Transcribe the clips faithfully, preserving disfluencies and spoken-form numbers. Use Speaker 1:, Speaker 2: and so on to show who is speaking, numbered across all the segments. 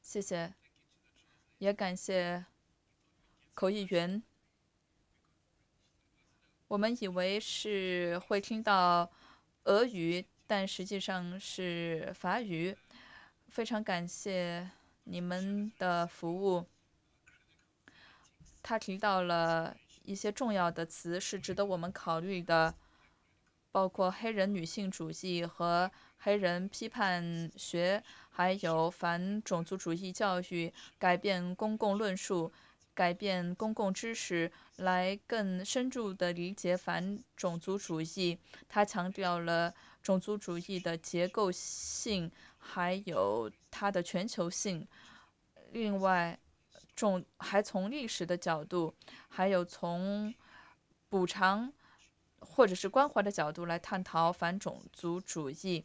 Speaker 1: 谢谢，也感谢口译员。我们以为是会听到俄语，但实际上是法语。非常感谢你们的服务。他提到了一些重要的词是值得我们考虑的，包括黑人女性主义和黑人批判学，还有反种族主义教育，改变公共论述，改变公共知识，来更深入地理解反种族主义。他强调了种族主义的结构性，还有它的全球性。另外，种还从历史的角度，还有从补偿或者是关怀的角度来探讨反种族主义。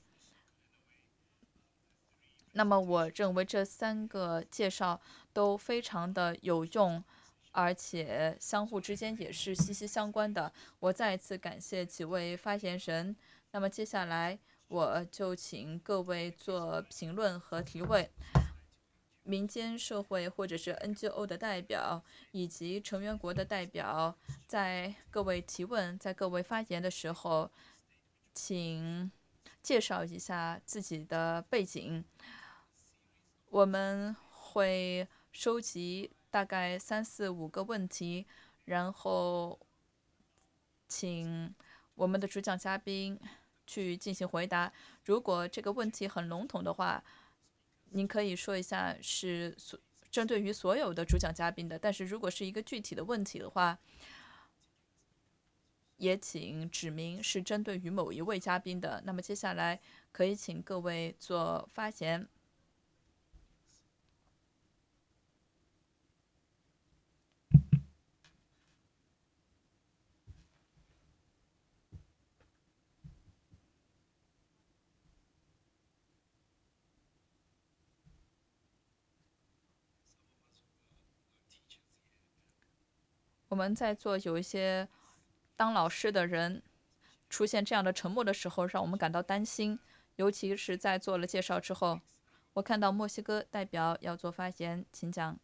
Speaker 1: 那么，我认为这三个介绍都非常的有用，而且相互之间也是息息相关的。我再一次感谢几位发言人。那么接下来我就请各位做评论和提问。民间社会或者是 N G O 的代表以及成员国的代表，在各位提问、在各位发言的时候，请介绍一下自己的背景。我们会收集大概三四五个问题，然后请我们的主讲嘉宾去进行回答。如果这个问题很笼统的话，您可以说一下是所针对于所有的主讲嘉宾的，但是如果是一个具体的问题的话，也请指明是针对于某一位嘉宾的。那么接下来可以请各位做发言。我们在座有一些当老师的人，出现这样的沉默的时候，让我们感到担心，尤其是在做了介绍之后。我看到墨西哥代表要做发言，请讲。